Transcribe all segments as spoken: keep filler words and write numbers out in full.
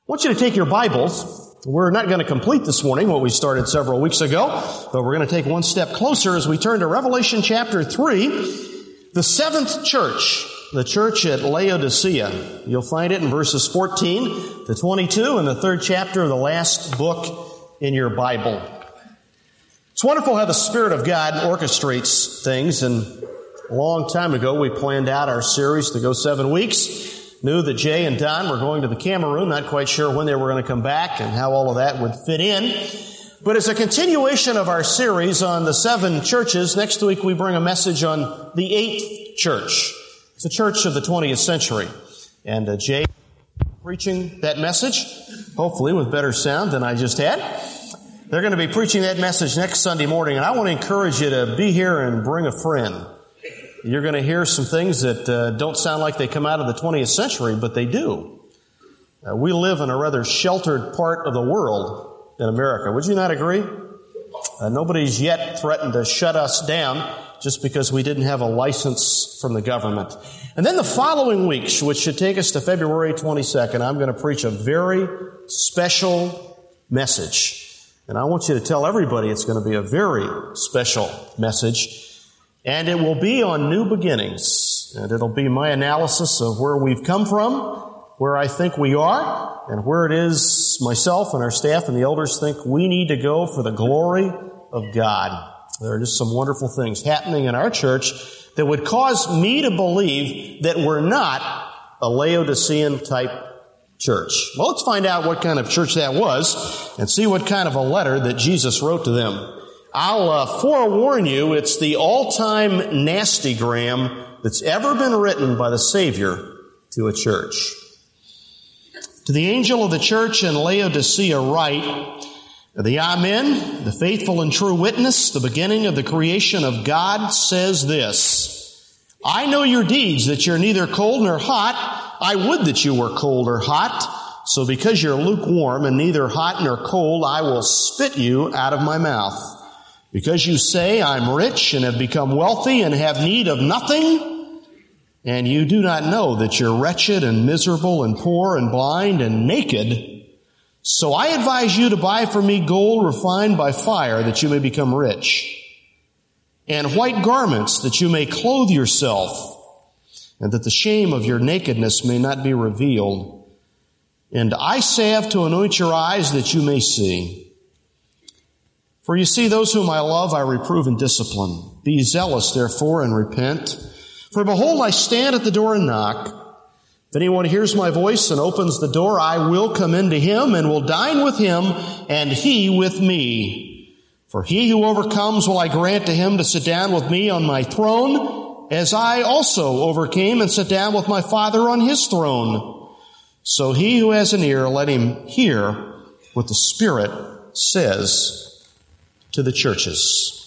I want you to take your Bibles. We're not going to complete this morning what we started several weeks ago, but we're going to take one step closer as we turn to Revelation chapter three, the seventh church, the church at Laodicea. You'll find it in verses fourteen to twenty-two in the third chapter of the last book in your Bible. It's wonderful how the Spirit of God orchestrates things, and a long time ago we planned out our series to go seven weeks. Knew that Jay and Don were going to the Cameroon, not quite sure when they were going to come back and how all of that would fit in. But as a continuation of our series on the seven churches, next week we bring a message on the eighth church. It's a church of the twentieth century. And uh, Jay preaching that message, hopefully with better sound than I just had. They're going to be preaching that message next Sunday morning, and I want to encourage you to be here and bring a friend. You're going to hear some things that uh, don't sound like they come out of the twentieth century, but they do. Uh, we live in a rather sheltered part of the world in America. Would you not agree? Uh, nobody's yet threatened to shut us down just because we didn't have a license from the government. And then the following weeks, which should take us to February twenty-second, I'm going to preach a very special message. And I want you to tell everybody it's going to be a very special message. And it will be on new beginnings. And it'll be my analysis of where we've come from, where I think we are, and where it is myself and our staff and the elders think we need to go for the glory of God. There are just some wonderful things happening in our church that would cause me to believe that we're not a Laodicean type church. Well, let's find out what kind of church that was and see what kind of a letter that Jesus wrote to them. I'll uh, forewarn you, it's the all-time nastygram that's ever been written by the Savior to a church. To the angel of the church in Laodicea write, the Amen, the faithful and true witness, the beginning of the creation of God, says this, I know your deeds, that you're neither cold nor hot. I would that you were cold or hot. So because you're lukewarm and neither hot nor cold, I will spit you out of my mouth. Because you say, I'm rich and have become wealthy and have need of nothing, and you do not know that you're wretched and miserable and poor and blind and naked, so I advise you to buy from me gold refined by fire that you may become rich, and white garments that you may clothe yourself, and that the shame of your nakedness may not be revealed, and eye salve to anoint your eyes that you may see. For you see, those whom I love I reprove and discipline. Be zealous, therefore, and repent. For behold, I stand at the door and knock. If anyone hears my voice and opens the door, I will come into him and will dine with him, and he with me. For he who overcomes will I grant to him to sit down with me on my throne, as I also overcame and sat down with my Father on his throne. So he who has an ear, let him hear what the Spirit says to the churches.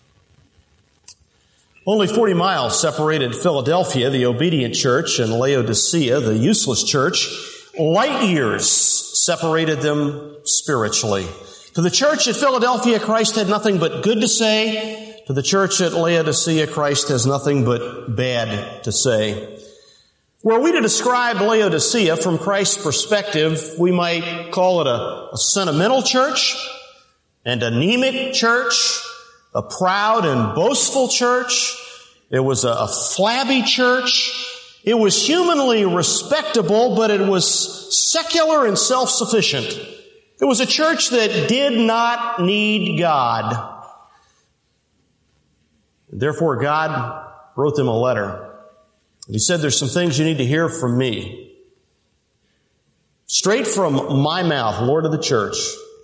Only forty miles separated Philadelphia, the obedient church, and Laodicea, the useless church. Light years separated them spiritually. To the church at Philadelphia, Christ had nothing but good to say. To the church at Laodicea, Christ has nothing but bad to say. Were we to describe Laodicea from Christ's perspective, we might call it a, a sentimental church, an anemic church, a proud and boastful church. It was a, a flabby church. It was humanly respectable, but it was secular and self-sufficient. It was a church that did not need God. Therefore, God wrote them a letter. He said, there's some things you need to hear from me. Straight from my mouth, Lord of the church.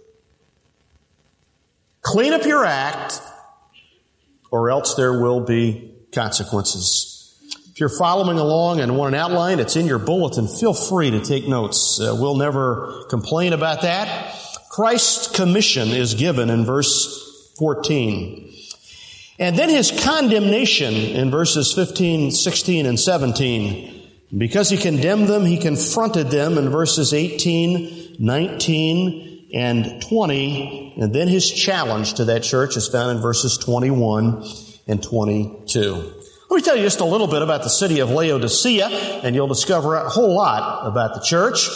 Clean up your act, or else there will be consequences. If you're following along and want an outline, it's in your bulletin. Feel free to take notes. Uh, we'll never complain about that. Christ's commission is given in verse fourteen. And then his condemnation in verses fifteen, sixteen, and seventeen. Because he condemned them, he confronted them in verses eighteen, nineteen, and twenty, and then his challenge to that church is found in verses twenty-one and twenty-two. Let me tell you just a little bit about the city of Laodicea, and you'll discover a whole lot about the church.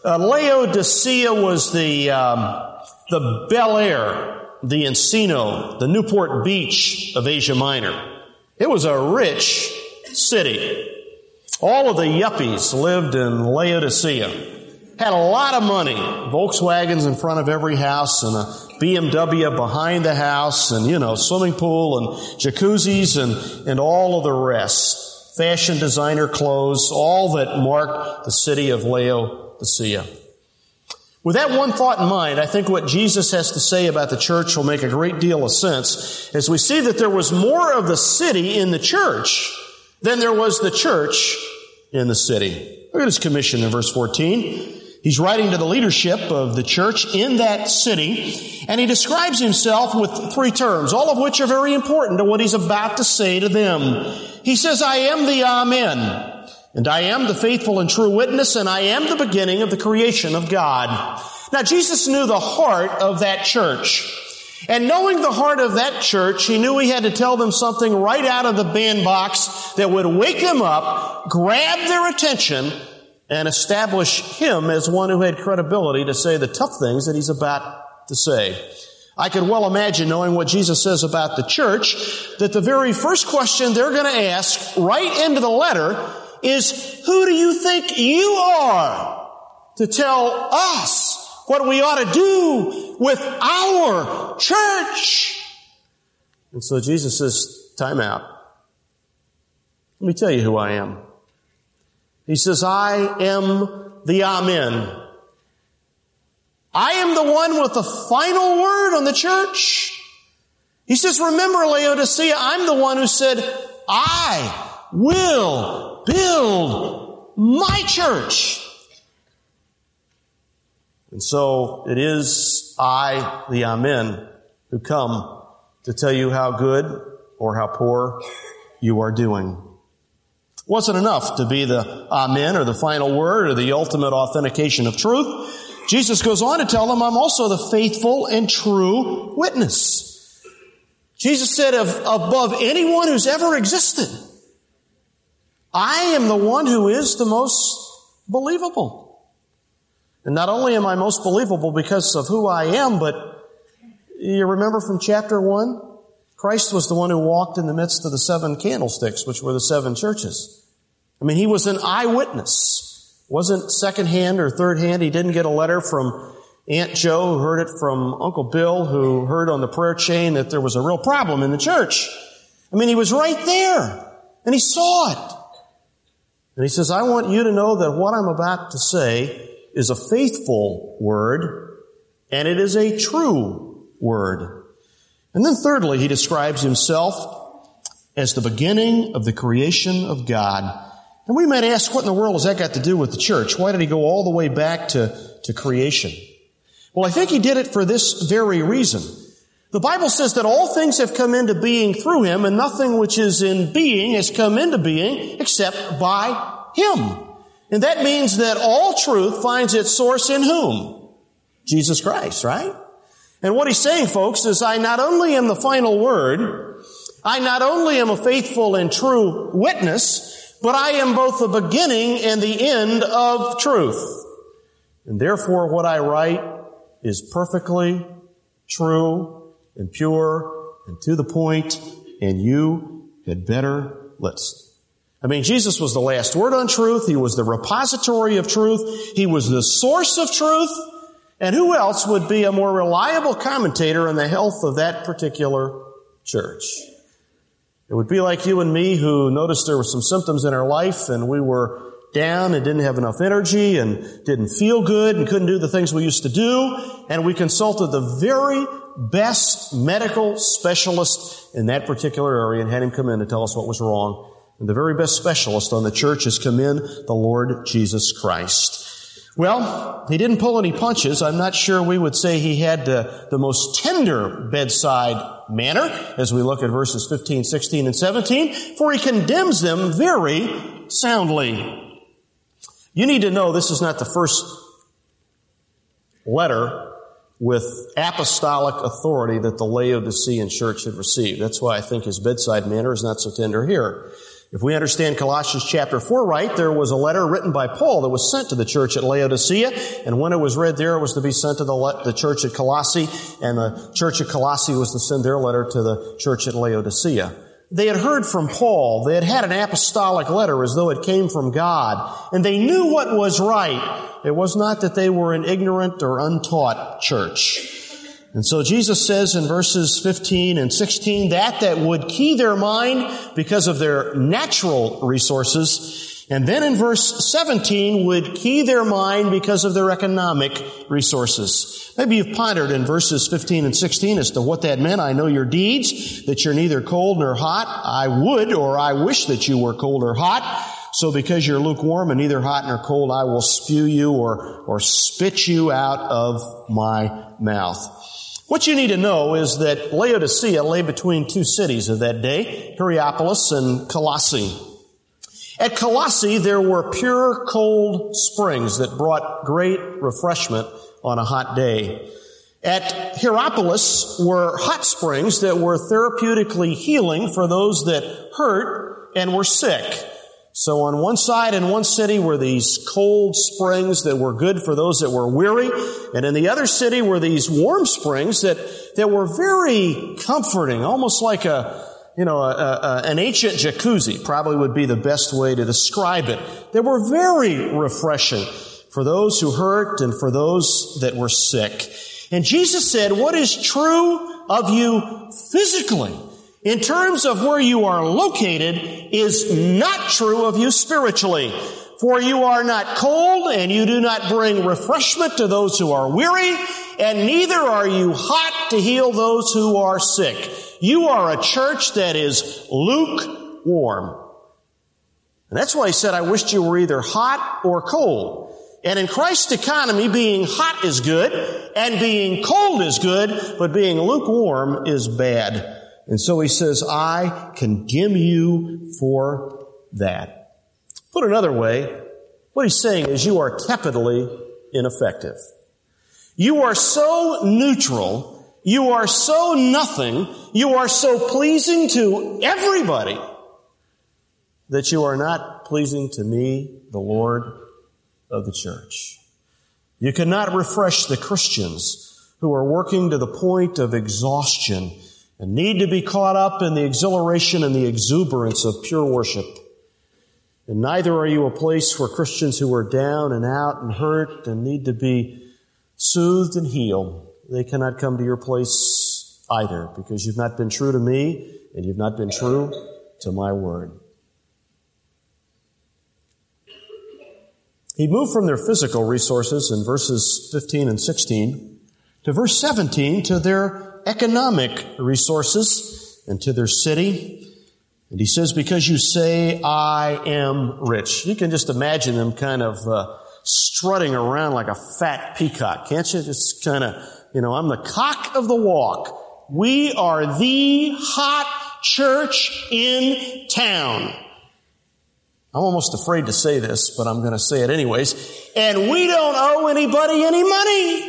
Uh, Laodicea was the, um, the Bel Air, the Encino, the Newport Beach of Asia Minor. It was a rich city. All of the yuppies lived in Laodicea. Had a lot of money. Volkswagens in front of every house and a B M W behind the house and, you know, swimming pool and jacuzzis and, and all of the rest. Fashion designer clothes, all that marked the city of Laodicea. With that one thought in mind, I think what Jesus has to say about the church will make a great deal of sense as we see that there was more of the city in the church than there was the church in the city. Look at his commission in verse fourteen. He's writing to the leadership of the church in that city, and he describes himself with three terms, all of which are very important to what he's about to say to them. He says, I am the Amen, and I am the faithful and true witness, and I am the beginning of the creation of God. Now, Jesus knew the heart of that church. And knowing the heart of that church, he knew he had to tell them something right out of the bandbox that would wake them up, grab their attention, and establish him as one who had credibility to say the tough things that he's about to say. I could well imagine, knowing what Jesus says about the church, that the very first question they're going to ask right into the letter is, who do you think you are to tell us what we ought to do with our church? And so Jesus says, time out. Let me tell you who I am. He says, I am the Amen. I am the one with the final word on the church. He says, remember, Laodicea, I'm the one who said, I will build my church. And so it is I, the Amen, who come to tell you how good or how poor you are doing. It wasn't enough to be the Amen or the final word or the ultimate authentication of truth. Jesus goes on to tell them, I'm also the faithful and true witness. Jesus said, of, above anyone who's ever existed, I am the one who is the most believable. And not only am I most believable because of who I am, but you remember from chapter one? Christ was the one who walked in the midst of the seven candlesticks, which were the seven churches. I mean, he was an eyewitness. Wasn't secondhand or third hand. He didn't get a letter from Aunt Joe, who heard it from Uncle Bill, who heard on the prayer chain that there was a real problem in the church. I mean, he was right there, and he saw it. And he says, I want you to know that what I'm about to say is a faithful word, and it is a true word. And then thirdly, he describes himself as the beginning of the creation of God. And we might ask, what in the world has that got to do with the church? Why did he go all the way back to, to creation? Well, I think he did it for this very reason. The Bible says that all things have come into being through him, and nothing which is in being has come into being except by him. And that means that all truth finds its source in whom? Jesus Christ, right? And what he's saying, folks, is I not only am the final word, I not only am a faithful and true witness, but I am both the beginning and the end of truth. And therefore what I write is perfectly true and pure and to the point, and you had better listen. I mean, Jesus was the last word on truth. He was the repository of truth. He was the source of truth. And who else would be a more reliable commentator on the health of that particular church? It would be like you and me who noticed there were some symptoms in our life and we were down and didn't have enough energy and didn't feel good and couldn't do the things we used to do. And we consulted the very best medical specialist in that particular area and had him come in to tell us what was wrong. And the very best specialist on the church has come in, the Lord Jesus Christ. Well, he didn't pull any punches. I'm not sure we would say he had the, the most tender bedside manner as we look at verses fifteen, sixteen, and seventeen, for he condemns them very soundly. You need to know this is not the first letter with apostolic authority that the Laodicean church had received. That's why I think his bedside manner is not so tender here. If we understand Colossians chapter four right, there was a letter written by Paul that was sent to the church at Laodicea, and when it was read there, it was to be sent to the, le- the church at Colossae, and the church at Colossae was to send their letter to the church at Laodicea. They had heard from Paul. They had had an apostolic letter as though it came from God, and they knew what was right. It was not that they were an ignorant or untaught church. And so Jesus says in verses fifteen and sixteen, that that would key their mind because of their natural resources. And then in verse seventeen would key their mind because of their economic resources. Maybe you've pondered in verses fifteen and sixteen as to what that meant. I know your deeds, that you're neither cold nor hot. I would or I wish that you were cold or hot. So because you're lukewarm and neither hot nor cold, I will spew you or, or spit you out of my mouth. What you need to know is that Laodicea lay between two cities of that day, Hierapolis and Colossae. At Colossae, there were pure cold springs that brought great refreshment on a hot day. At Hierapolis were hot springs that were therapeutically healing for those that hurt and were sick. So on one side in one city were these cold springs that were good for those that were weary, and in the other city were these warm springs that, that were very comforting, almost like a, you know, a, a, an ancient jacuzzi probably would be the best way to describe it. They were very refreshing for those who hurt and for those that were sick. And Jesus said, what is true of you physically, in terms of where you are located, is not true of you spiritually. For you are not cold, and you do not bring refreshment to those who are weary, and neither are you hot to heal those who are sick. You are a church that is lukewarm. And that's why he said, I wished you were either hot or cold. And in Christ's economy, being hot is good, and being cold is good, but being lukewarm is bad. And so he says, I condemn you for that. Put another way, what he's saying is you are tepidly ineffective. You are so neutral, you are so nothing, you are so pleasing to everybody that you are not pleasing to me, the Lord of the church. You cannot refresh the Christians who are working to the point of exhaustion and need to be caught up in the exhilaration and the exuberance of pure worship. And neither are you a place for Christians who are down and out and hurt and need to be soothed and healed. They cannot come to your place either, because you've not been true to me and you've not been true to my word. He moved from their physical resources in verses fifteen and sixteen to verse seventeen to their economic resources and to their city. And he says, because you say, I am rich. You can just imagine them kind of uh, strutting around like a fat peacock, can't you? Just kind of, you know, I'm the cock of the walk. We are the hot church in town. I'm almost afraid to say this, but I'm going to say it anyways. And we don't owe anybody any money.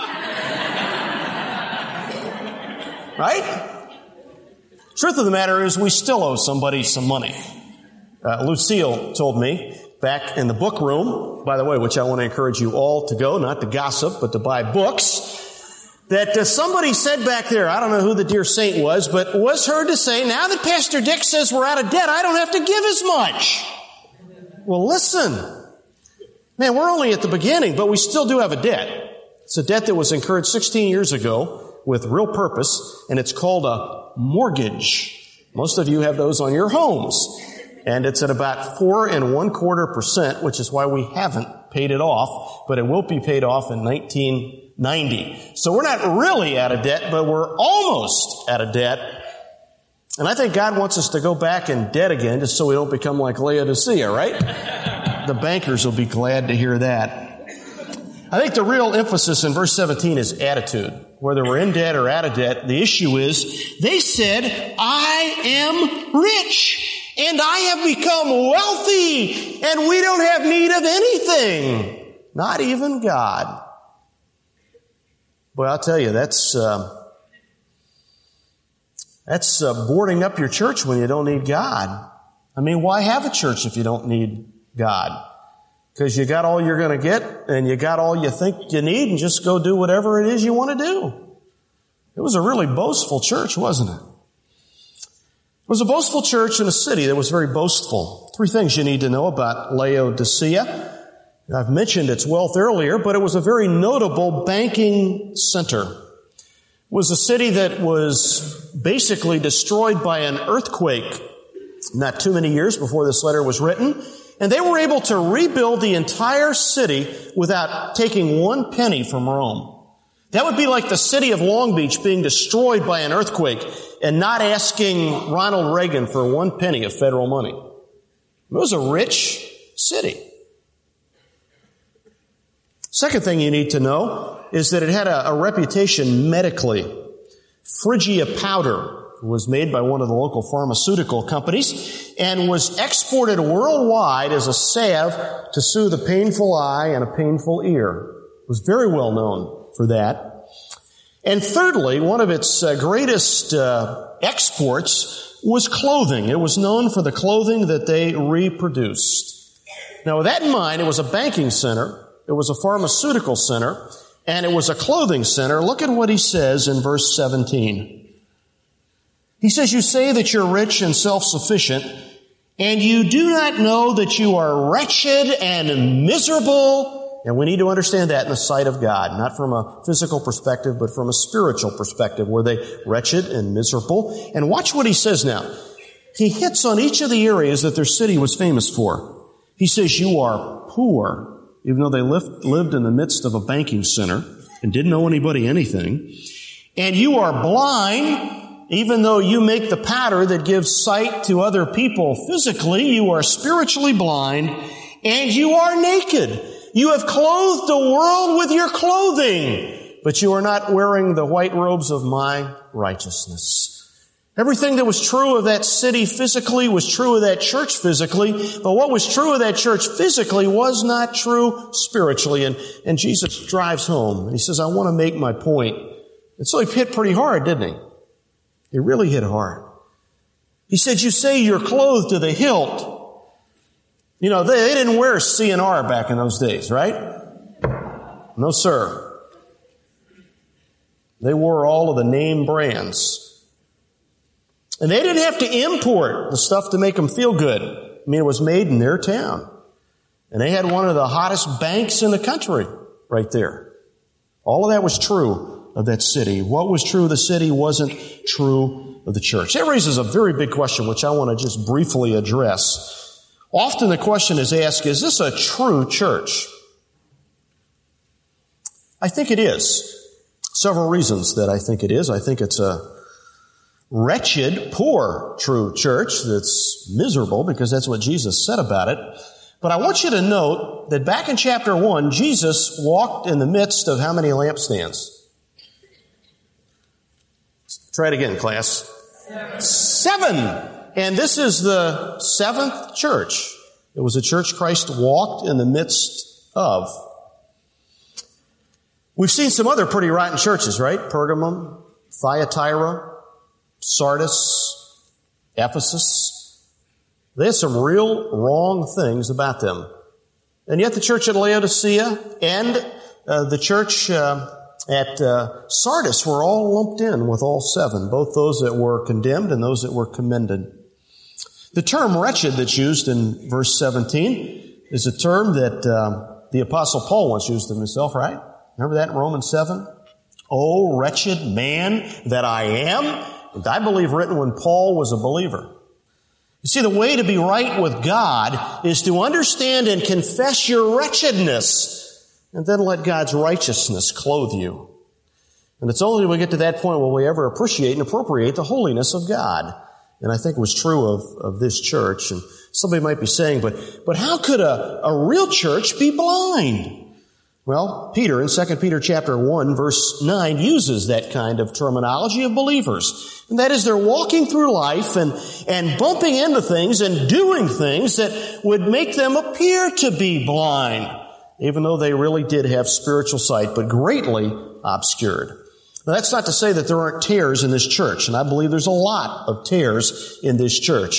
Right? Truth of the matter is we still owe somebody some money. Uh, Lucille told me back in the book room, by the way, which I want to encourage you all to go, not to gossip, but to buy books, that uh, somebody said back there, I don't know who the dear saint was, but was heard to say, now that Pastor Dick says we're out of debt, I don't have to give as much. Well, listen. Man, we're only at the beginning, but we still do have a debt. It's a debt that was incurred sixteen years ago with real purpose, and it's called a mortgage. Most of you have those on your homes. And it's at about four and one quarter percent, which is why we haven't paid it off, but it will be paid off in nineteen ninety. So we're not really out of debt, but we're almost out of debt. And I think God wants us to go back in debt again, just so we don't become like Laodicea, right? The bankers will be glad to hear that. I think the real emphasis in verse seventeen is attitude. Whether we're in debt or out of debt, the issue is, they said, I am rich, and I have become wealthy, and we don't have need of anything. Not even God. Boy, I'll tell you, that's, uh, that's uh, boarding up your church when you don't need God. I mean, why have a church if you don't need God? Because you got all you're going to get and you got all you think you need and just go do whatever it is you want to do. It was a really boastful church, wasn't it? It was a boastful church in a city that was very boastful. Three things you need to know about Laodicea. I've mentioned its wealth earlier, but it was a very notable banking center. It was a city that was basically destroyed by an earthquake not too many years before this letter was written. And they were able to rebuild the entire city without taking one penny from Rome. That would be like the city of Long Beach being destroyed by an earthquake and not asking Ronald Reagan for one penny of federal money. It was a rich city. Second thing you need to know is that it had a, a reputation medically. Phrygia powder was made by one of the local pharmaceutical companies and was exported worldwide as a salve to soothe a painful eye and a painful ear. It was very well known for that. And thirdly, one of its uh, greatest uh, exports was clothing. It was known for the clothing that they reproduced. Now, with that in mind, it was a banking center. It was a pharmaceutical center, and it was a clothing center. Look at what he says in verse seventeen. He says, you say that you're rich and self-sufficient, and you do not know that you are wretched and miserable. And we need to understand that in the sight of God, not from a physical perspective, but from a spiritual perspective. Were they wretched and miserable? And watch what he says now. He hits on each of the areas that their city was famous for. He says, you are poor. Even though they lived, lived in the midst of a banking center and didn't owe anybody anything. And you are blind, even though you make the powder that gives sight to other people physically, you are spiritually blind, and you are naked. You have clothed the world with your clothing, but you are not wearing the white robes of my righteousness. Everything that was true of that city physically was true of that church physically, but what was true of that church physically was not true spiritually. And, and Jesus drives home, and he says, I want to make my point. And so he hit pretty hard, didn't he? He really hit hard. He said, you say you're clothed to the hilt. You know, they, they didn't wear C and R back in those days, right? No, sir. They wore all of the name brands. And they didn't have to import the stuff to make them feel good. I mean, it was made in their town. And they had one of the hottest banks in the country right there. All of that was true of that city. What was true of the city wasn't true of the church. That raises a very big question, which I want to just briefly address. Often the question is asked, is this a true church? I think it is. Several reasons that I think it is. I think it's a wretched, poor, true church that's miserable, because that's what Jesus said about it. But I want you to note that back in chapter one, Jesus walked in the midst of how many lampstands? Try it again, class. Seven. Seven. And this is the seventh church. It was a church Christ walked in the midst of. We've seen some other pretty rotten churches, right? Pergamum, Thyatira, Sardis, Ephesus. They had some real wrong things about them. And yet the church at Laodicea and uh, the church uh, at uh, Sardis were all lumped in with all seven, both those that were condemned and those that were commended. The term wretched that's used in verse seventeen is a term that uh, the Apostle Paul once used of himself, right? Remember that in Romans seven? Oh, wretched man that I am. And I believe written when Paul was a believer. You see, the way to be right with God is to understand and confess your wretchedness and then let God's righteousness clothe you. And it's only when we get to that point will we ever appreciate and appropriate the holiness of God. And I think it was true of, of this church. And somebody might be saying, but, but how could a, a real church be blind? Well, Peter in Second Peter chapter one verse nine uses that kind of terminology of believers. And that is they're walking through life and, and bumping into things and doing things that would make them appear to be blind, even though they really did have spiritual sight, but greatly obscured. Now, that's not to say that there aren't tares in this church, and I believe there's a lot of tares in this church.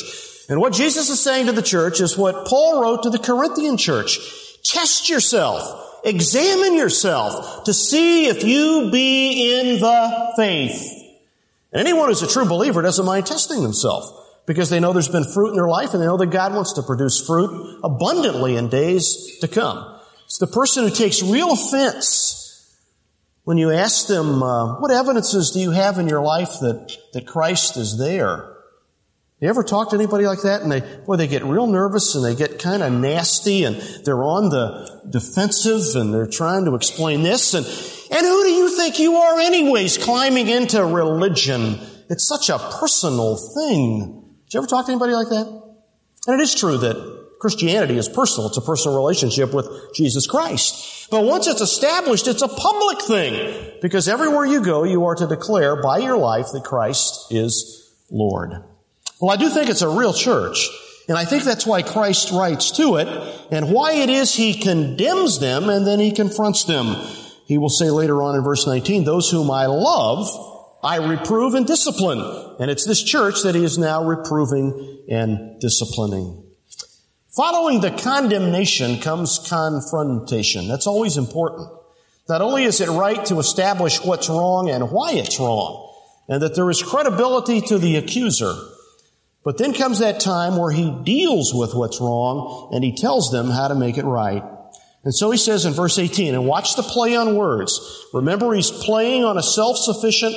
And what Jesus is saying to the church is what Paul wrote to the Corinthian church. Test yourself. Examine yourself to see if you be in the faith. And anyone who's a true believer doesn't mind testing themselves because they know there's been fruit in their life and they know that God wants to produce fruit abundantly in days to come. It's the person who takes real offense when you ask them, uh, what evidences do you have in your life that, that Christ is there? You ever talk to anybody like that and they, boy, they get real nervous and they get kind of nasty and they're on the defensive and they're trying to explain this and, and who do you think you are anyways climbing into religion? It's such a personal thing. Did you ever talk to anybody like that? And it is true that Christianity is personal. It's a personal relationship with Jesus Christ. But once it's established, it's a public thing because everywhere you go, you are to declare by your life that Christ is Lord. Well, I do think it's a real church, and I think that's why Christ writes to it, and why it is He condemns them and then He confronts them. He will say later on in verse nineteen, those whom I love, I reprove and discipline. And it's this church that He is now reproving and disciplining. Following the condemnation comes confrontation. That's always important. Not only is it right to establish what's wrong and why it's wrong, and that there is credibility to the accuser, but then comes that time where He deals with what's wrong and He tells them how to make it right. And so He says in verse eighteen, and watch the play on words. Remember, He's playing on a self-sufficient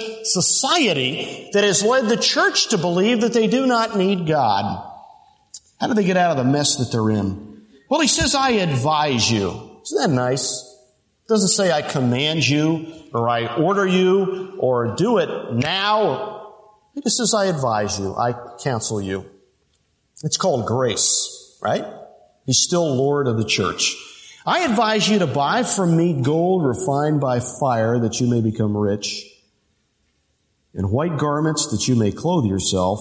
society that has led the church to believe that they do not need God. How do they get out of the mess that they're in? Well, He says, I advise you. Isn't that nice? It doesn't say I command you or I order you or do it now. He just says, I advise you, I counsel you. It's called grace, right? He's still Lord of the church. I advise you to buy from me gold refined by fire that you may become rich, and white garments that you may clothe yourself.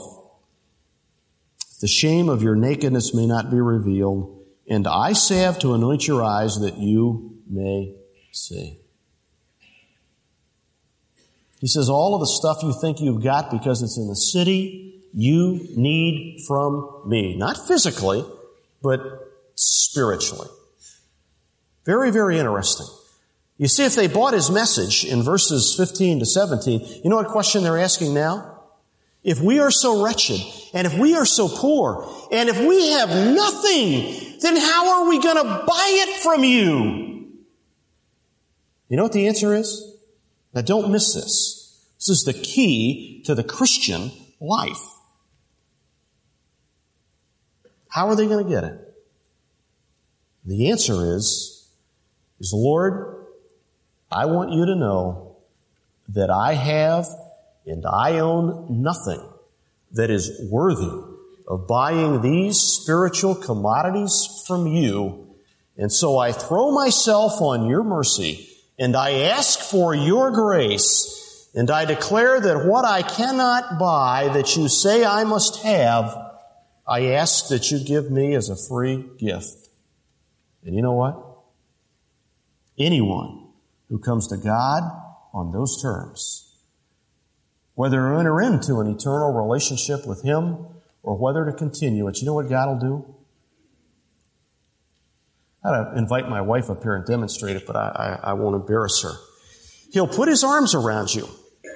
The shame of your nakedness may not be revealed, and eye salve to anoint your eyes that you may see. He says, all of the stuff you think you've got because it's in the city, you need from me. Not physically, but spiritually. Very, very interesting. You see, if they bought His message in verses fifteen to seventeen, you know what question they're asking now? If we are so wretched, and if we are so poor, and if we have nothing, then how are we going to buy it from you? You know what the answer is? Now don't miss this. This is the key to the Christian life. How are they going to get it? The answer is, is Lord, I want you to know that I have and I own nothing that is worthy of buying these spiritual commodities from you. And so I throw myself on your mercy and I ask for your grace, and I declare that what I cannot buy, that you say I must have, I ask that you give me as a free gift. And you know what? Anyone who comes to God on those terms, whether to enter into an eternal relationship with Him or whether to continue it, you know what God will do? I ought to invite my wife up here and demonstrate it, but I, I, I won't embarrass her. He'll put His arms around you.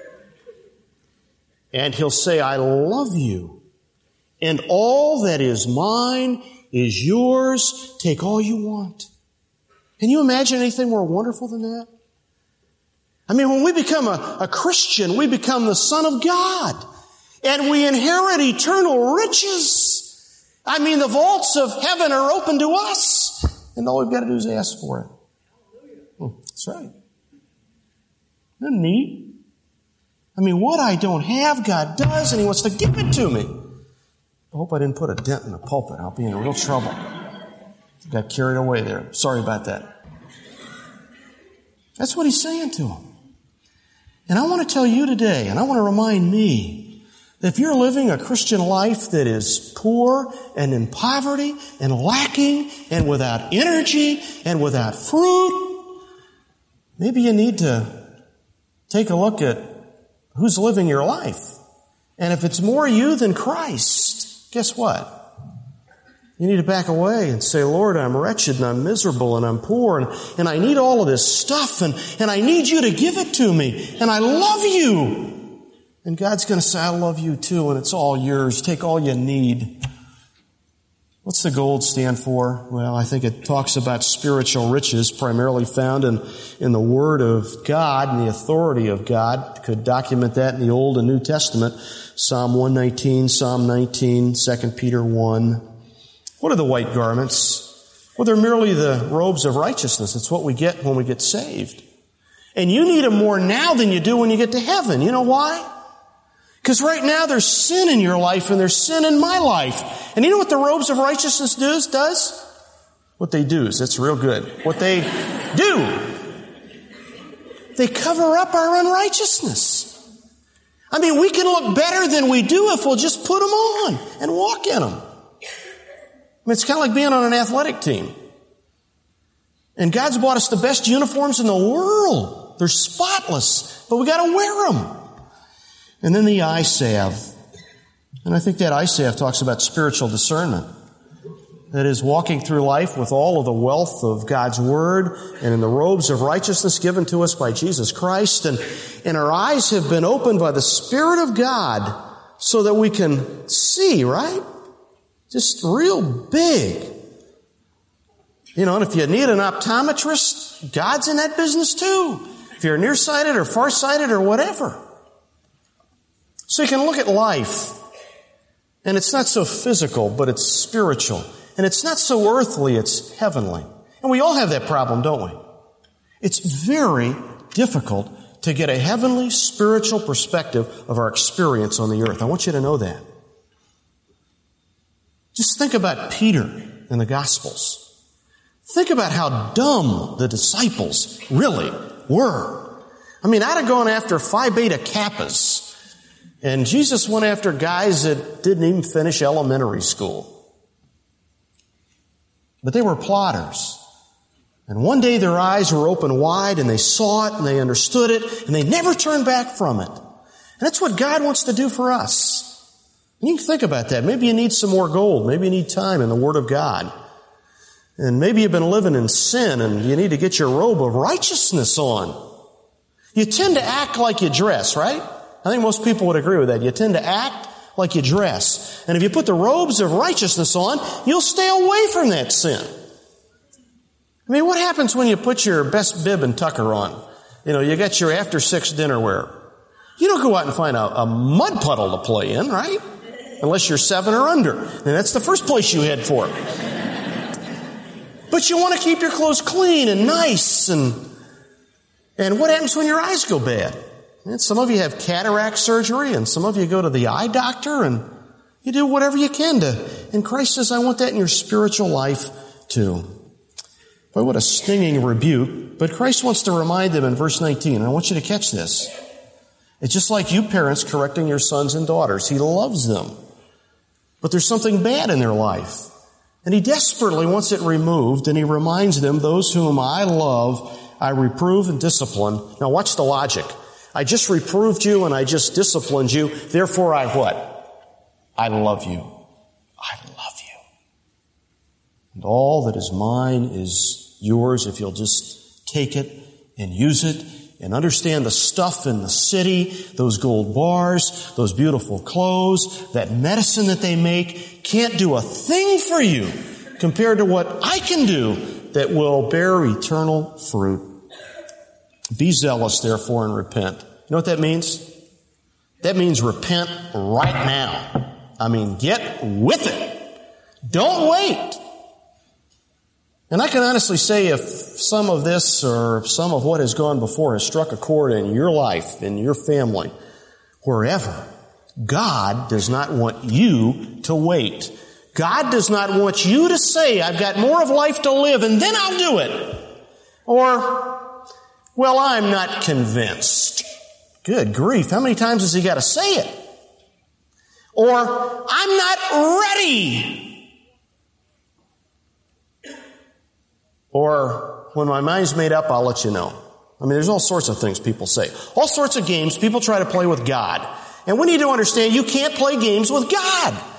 And He'll say, I love you. And all that is mine is yours. Take all you want. Can you imagine anything more wonderful than that? I mean, when we become a, a Christian, we become the Son of God. And we inherit eternal riches. I mean, the vaults of heaven are open to us. And all we've got to do is ask for it. Hmm, that's right. Isn't that neat? I mean, what I don't have, God does, and He wants to give it to me. I hope I didn't put a dent in the pulpit. I'll be in real trouble. Got carried away there. Sorry about that. That's what He's saying to them. And I want to tell you today, and I want to remind me, if you're living a Christian life that is poor and in poverty and lacking and without energy and without fruit, maybe you need to take a look at who's living your life. And if it's more you than Christ, guess what? You need to back away and say, Lord, I'm wretched and I'm miserable and I'm poor and, and I need all of this stuff and, and I need you to give it to me and I love you. And God's going to say, I love you too, and it's all yours. Take all you need. What's the gold stand for? Well, I think it talks about spiritual riches, primarily found in, in the Word of God and the authority of God. Could document that in the Old and New Testament. Psalm one nineteen, Psalm nineteen, Second Peter one. What are the white garments? Well, they're merely the robes of righteousness. It's what we get when we get saved. And you need them more now than you do when you get to heaven. You know why? Because right now there's sin in your life and there's sin in my life. And you know what the robes of righteousness does? does? What they do is, that's real good. What they do, they cover up our unrighteousness. I mean, we can look better than we do if we'll just put them on and walk in them. I mean, it's kind of like being on an athletic team. And God's bought us the best uniforms in the world. They're spotless, but we got to wear them. And then the eye salve. And I think that eye salve talks about spiritual discernment. That is, walking through life with all of the wealth of God's Word and in the robes of righteousness given to us by Jesus Christ. And, and our eyes have been opened by the Spirit of God so that we can see, right? Just real big. You know, and if you need an optometrist, God's in that business too. If you're nearsighted or farsighted or whatever. So you can look at life, and it's not so physical, but it's spiritual. And it's not so earthly, it's heavenly. And we all have that problem, don't we? It's very difficult to get a heavenly, spiritual perspective of our experience on the earth. I want you to know that. Just think about Peter in the Gospels. Think about how dumb the disciples really were. I mean, I'd have gone after Phi Beta Kappas. And Jesus went after guys that didn't even finish elementary school. But they were plotters. And one day their eyes were open wide and they saw it and they understood it and they never turned back from it. And that's what God wants to do for us. And you can think about that. Maybe you need some more gold. Maybe you need time in the Word of God. And maybe you've been living in sin and you need to get your robe of righteousness on. You tend to act like you dress, right? I think most people would agree with that. You tend to act like you dress. And if you put the robes of righteousness on, you'll stay away from that sin. I mean, what happens when you put your best bib and tucker on? You know, you got your after six dinner wear. You don't go out and find a, a mud puddle to play in, right? Unless you're seven or under. And that's the first place you head for. But you want to keep your clothes clean and nice. And, and what happens when your eyes go bad? And some of you have cataract surgery, and some of you go to the eye doctor, and you do whatever you can to. And Christ says, I want that in your spiritual life too. Boy, what a stinging rebuke. But Christ wants to remind them in verse nineteen, and I want you to catch this. It's just like you parents correcting your sons and daughters. He loves them. But there's something bad in their life. And He desperately wants it removed, and He reminds them, those whom I love, I reprove and discipline. Now watch the logic. I just reproved you and I just disciplined you. Therefore I what? I love you. I love you. And all that is mine is yours if you'll just take it and use it and understand the stuff in the city, those gold bars, those beautiful clothes, that medicine that they make can't do a thing for you compared to what I can do that will bear eternal fruit. Be zealous, therefore, and repent. You know what that means? That means repent right now. I mean, get with it. Don't wait. And I can honestly say if some of this or some of what has gone before has struck a chord in your life, in your family, wherever, God does not want you to wait. God does not want you to say, I've got more of life to live and then I'll do it. Or, well, I'm not convinced. Good grief, how many times has He got to say it? Or, I'm not ready. Or, when my mind's made up, I'll let you know. I mean, there's all sorts of things people say. All sorts of games people try to play with God. And we need to understand you can't play games with God.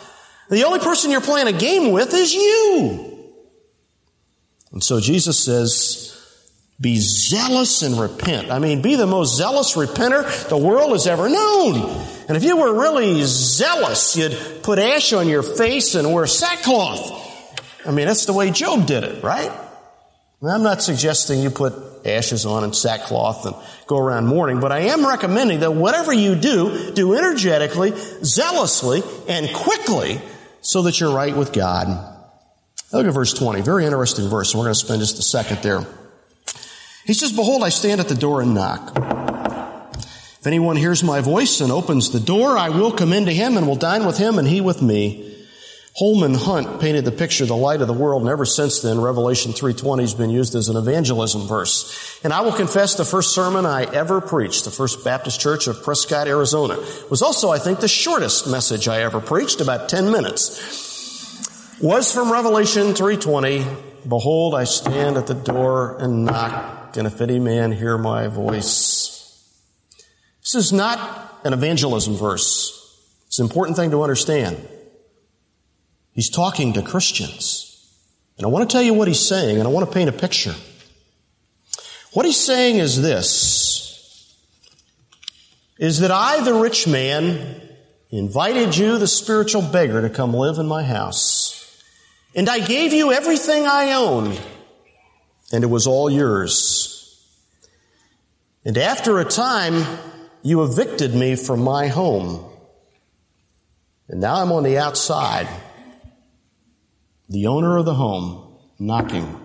The only person you're playing a game with is you. And so Jesus says, be zealous and repent. I mean, be the most zealous repenter the world has ever known. And if you were really zealous, you'd put ash on your face and wear sackcloth. I mean, that's the way Job did it, right? And I'm not suggesting you put ashes on and sackcloth and go around mourning, but I am recommending that whatever you do, do energetically, zealously, and quickly so that you're right with God. Look at verse twenty. Very interesting verse, and we're going to spend just a second there. He says, behold, I stand at the door and knock. If anyone hears my voice and opens the door, I will come into him and will dine with him and he with me. Holman Hunt painted the picture, the light of the world, and ever since then, Revelation three twenty has been used as an evangelism verse. And I will confess the first sermon I ever preached, the First Baptist Church of Prescott, Arizona, was also, I think, the shortest message I ever preached, about ten minutes, was from Revelation three twenty. Behold, I stand at the door and knock, and if any man hear my voice. This is not an evangelism verse. It's an important thing to understand. He's talking to Christians. And I want to tell you what he's saying, and I want to paint a picture. What he's saying is this, is that I, the rich man, invited you, the spiritual beggar, to come live in my house. And I gave you everything I owned, and it was all yours. And after a time, you evicted me from my home. And now I'm on the outside, the owner of the home, knocking.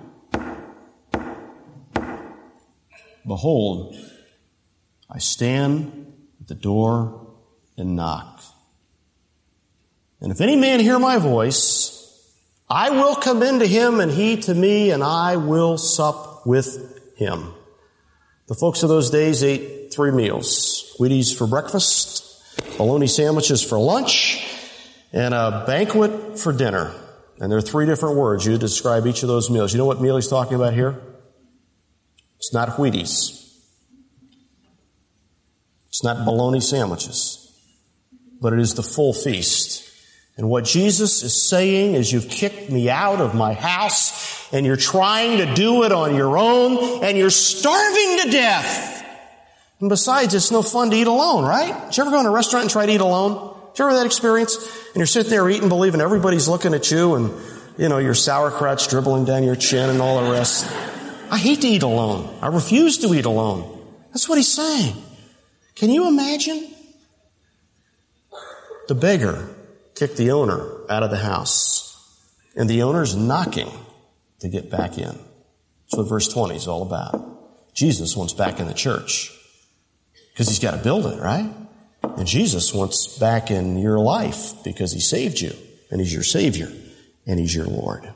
Behold, I stand at the door and knock. And if any man hear my voice, I will come into him and he to me, and I will sup with him. The folks of those days ate three meals. Wheaties for breakfast, bologna sandwiches for lunch, and a banquet for dinner. And there are three different words you describe each of those meals. You know what meal he's talking about here? It's not Wheaties. It's not bologna sandwiches. But it is the full feast. And what Jesus is saying is, you've kicked me out of my house, and you're trying to do it on your own, and you're starving to death. And besides, it's no fun to eat alone, right? Did you ever go in a restaurant and try to eat alone? Did you ever have that experience? And you're sitting there eating, believing everybody's looking at you, and, you know, your sauerkraut's dribbling down your chin and all the rest. I hate to eat alone. I refuse to eat alone. That's what he's saying. Can you imagine? The beggar kicked the owner out of the house, and the owner's knocking to get back in. That's what verse twenty is all about. Jesus wants back in the church because he's got to build it, right? And Jesus wants back in your life because he saved you, and he's your Savior, and he's your Lord.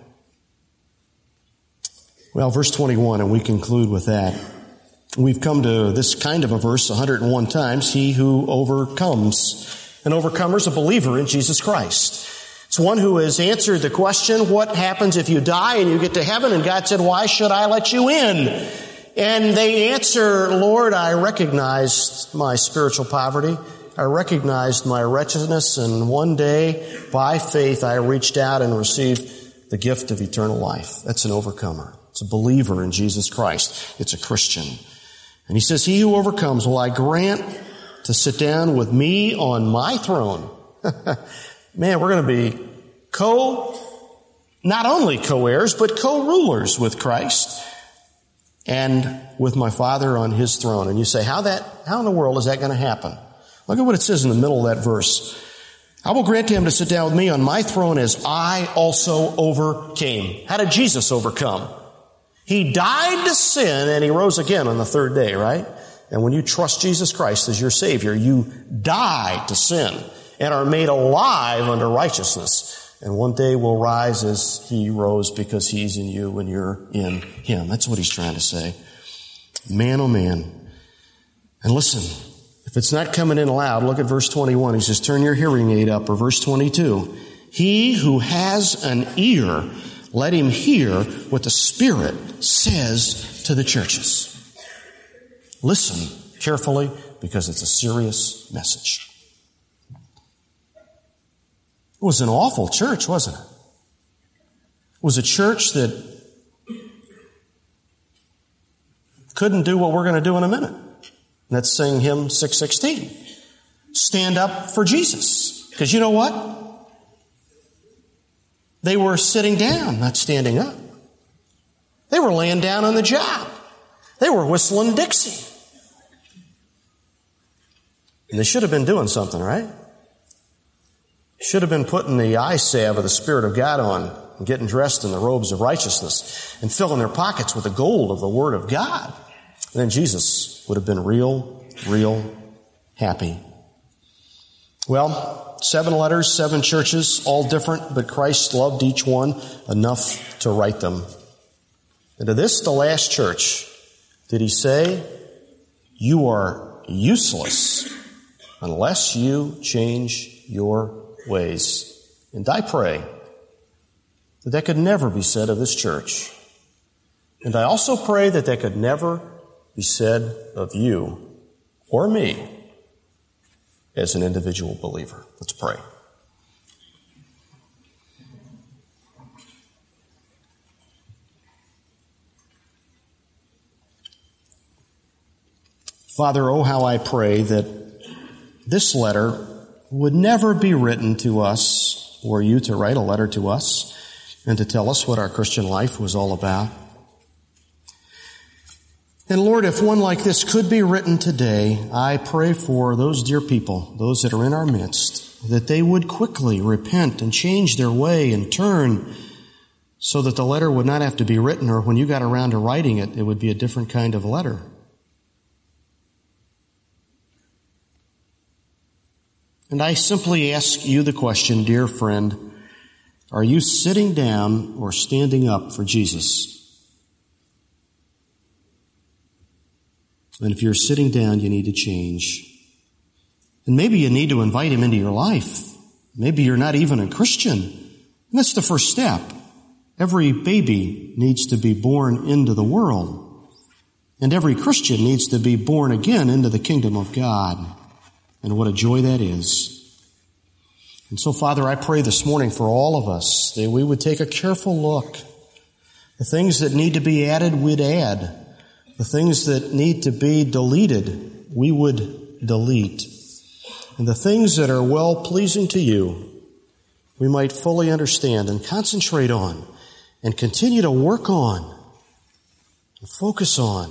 Well, verse twenty-one, and we conclude with that. We've come to this kind of a verse one hundred one times. He who overcomes. An overcomer is a believer in Jesus Christ. It's one who has answered the question, what happens if you die and you get to heaven? And God said, why should I let you in? And they answer, Lord, I recognized my spiritual poverty. I recognized my wretchedness. And one day, by faith, I reached out and received the gift of eternal life. That's an overcomer. It's a believer in Jesus Christ. It's a Christian. And he says, he who overcomes will I grant to sit down with me on my throne. Man, we're going to be co, not only co-heirs, but co-rulers with Christ and with my Father on his throne. And you say, how that, how in the world is that going to happen? Look at what it says in the middle of that verse. I will grant him to sit down with me on my throne as I also overcame. How did Jesus overcome? He died to sin and he rose again on the third day, right? And when you trust Jesus Christ as your Savior, you die to sin and are made alive unto righteousness. And one day will rise as he rose because he's in you and you're in him. That's what he's trying to say. Man, oh man. And listen, if it's not coming in loud, look at verse twenty-one. He says, turn your hearing aid up. Or verse twenty-two. He who has an ear, let him hear what the Spirit says to the churches. Listen carefully because it's a serious message. was an awful church, wasn't it? It was a church that couldn't do what we're going to do in a minute. Let's sing hymn six sixteen. Stand up for Jesus. Because you know what? They were sitting down, not standing up. They were laying down on the job. They were whistling Dixie. And they should have been doing something, right? Should have been putting the eye salve of the Spirit of God on and getting dressed in the robes of righteousness and filling their pockets with the gold of the Word of God. And then Jesus would have been real, real happy. Well, seven letters, seven churches, all different, but Christ loved each one enough to write them. And to this, the last church, did he say, you are useless unless you change your ways. And I pray that that could never be said of this church. And I also pray that that could never be said of you or me as an individual believer. Let's pray. Father, oh, how I pray that this letter would never be written to us, or you to write a letter to us and to tell us what our Christian life was all about. And Lord, if one like this could be written today, I pray for those dear people, those that are in our midst, that they would quickly repent and change their way and turn so that the letter would not have to be written, or when you got around to writing it, it would be a different kind of letter. And I simply ask you the question, dear friend, are you sitting down or standing up for Jesus? And if you're sitting down, you need to change. And maybe you need to invite him into your life. Maybe you're not even a Christian. And that's the first step. Every baby needs to be born into the world. And every Christian needs to be born again into the kingdom of God. And what a joy that is. And so, Father, I pray this morning for all of us that we would take a careful look. The things that need to be added, we'd add. The things that need to be deleted, we would delete. And the things that are well-pleasing to you, we might fully understand and concentrate on and continue to work on and focus on.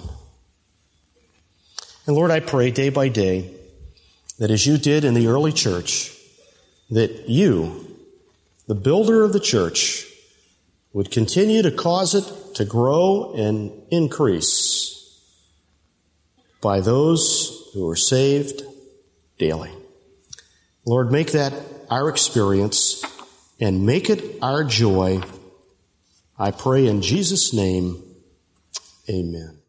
And Lord, I pray day by day that as you did in the early church, that you, the builder of the church, would continue to cause it to grow and increase by those who are saved daily. Lord, make that our experience and make it our joy. I pray in Jesus' name, amen.